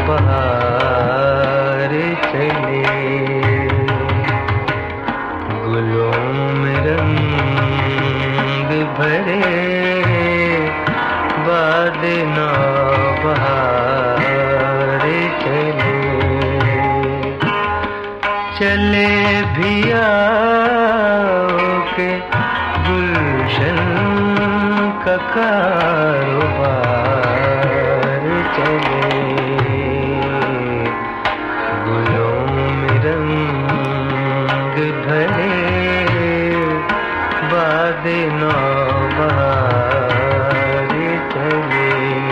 बहार चले, गुलों में रंग भरे बाद नौबहार चले, चले भी आओ के गुलशन का कारोबार चले, गुलों में रंग भरे बाद नौबहार चले।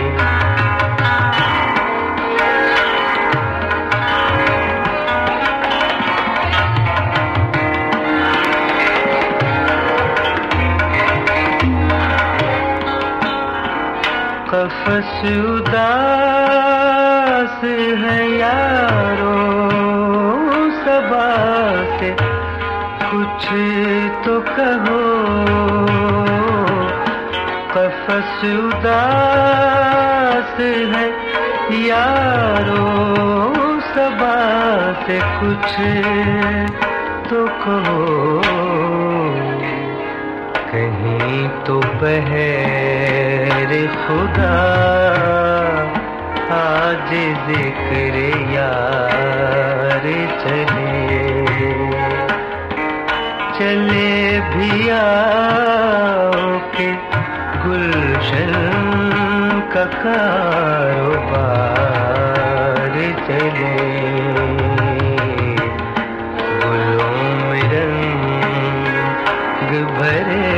कफ़स उदास है यारो सबा से, कुछ तो कहो। कफ़स उदास है यारो सबा से, कुछ तो कहो। कहीं तो बहर खुदा आज जिक्र यार चले, चले भी आओ के गुलशन का कारोबार चले, गुलों में रंग भरे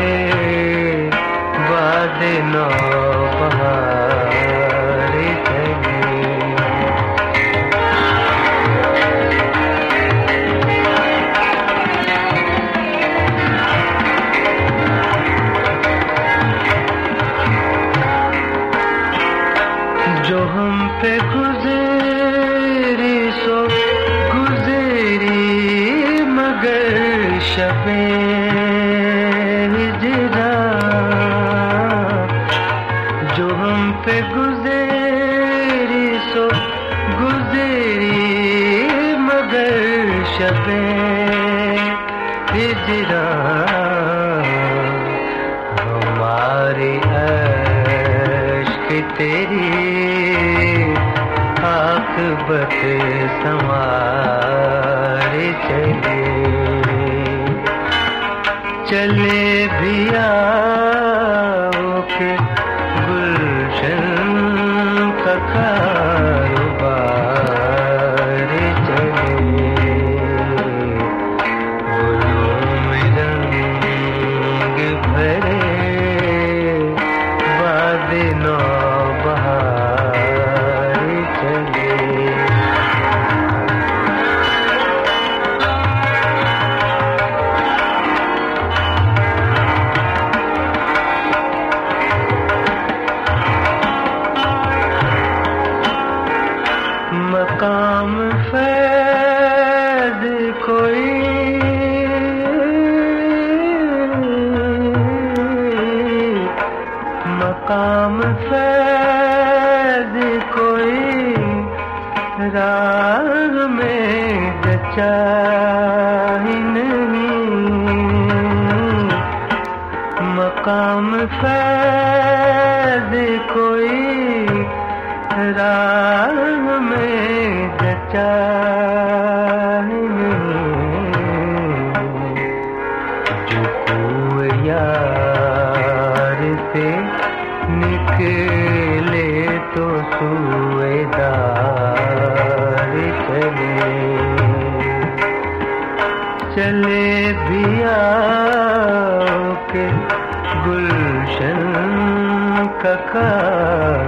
बाद नौबहार चले। जो हम पे गुज़री सो गुज़री, मगर शबे हिजरा, जो हम पे गुज़री सो गुज़री, मगर शबे हिजरा। हमारे अश्क तेरी आक़िबत संवार चले, चले भी आओ के गुलशन का कारोबार चले, गुलों में रंग भरे बाद नौबहार चले। मकाम फैज़ कोई मकाम फैज़ कोई राह में जचा ही नहीं, मकाम फैज़ कोई राह में जचा ही नहीं। जो कोई यार से निकले तो सूएदार चले, चले भी आओ के गुलशन का